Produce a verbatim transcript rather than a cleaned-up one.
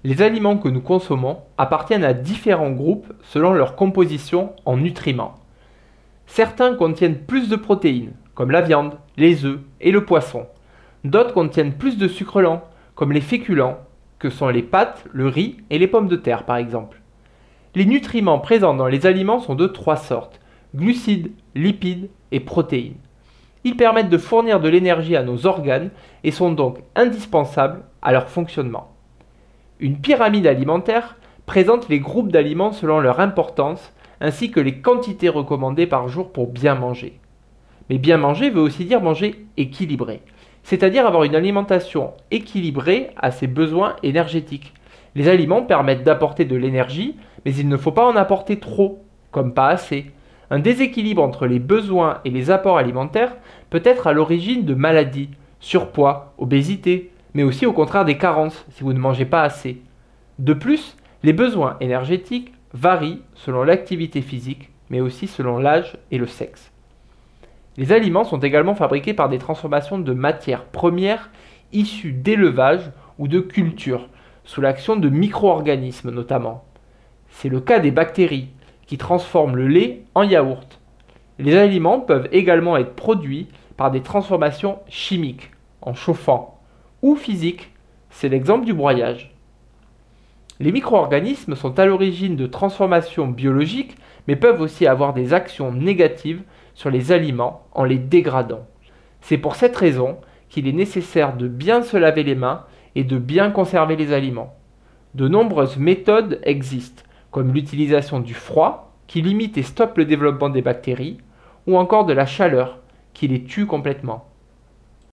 Les aliments que nous consommons appartiennent à différents groupes selon leur composition en nutriments. Certains contiennent plus de protéines, comme la viande, les œufs et le poisson. D'autres contiennent plus de sucre lent, comme les féculents, que sont les pâtes, le riz et les pommes de terre par exemple. Les nutriments présents dans les aliments sont de trois sortes, glucides, lipides et protéines. Ils permettent de fournir de l'énergie à nos organes et sont donc indispensables à leur fonctionnement. Une pyramide alimentaire présente les groupes d'aliments selon leur importance ainsi que les quantités recommandées par jour pour bien manger. Mais bien manger veut aussi dire manger équilibré, c'est-à-dire avoir une alimentation équilibrée à ses besoins énergétiques. Les aliments permettent d'apporter de l'énergie, mais il ne faut pas en apporter trop, comme pas assez. Un déséquilibre entre les besoins et les apports alimentaires peut être à l'origine de maladies, surpoids, obésité, mais aussi au contraire des carences si vous ne mangez pas assez. De plus, les besoins énergétiques varient selon l'activité physique, mais aussi selon l'âge et le sexe. Les aliments sont également fabriqués par des transformations de matières premières issues d'élevage ou de culture, sous l'action de micro-organismes notamment. C'est le cas des bactéries, qui transforment le lait en yaourt. Les aliments peuvent également être produits par des transformations chimiques, en chauffant, ou physiques, c'est l'exemple du broyage. Les micro-organismes sont à l'origine de transformations biologiques, mais peuvent aussi avoir des actions négatives sur les aliments en les dégradant. C'est pour cette raison qu'il est nécessaire de bien se laver les mains et de bien conserver les aliments. De nombreuses méthodes existent, comme l'utilisation du froid, qui limite et stoppe le développement des bactéries, ou encore de la chaleur, qui les tue complètement.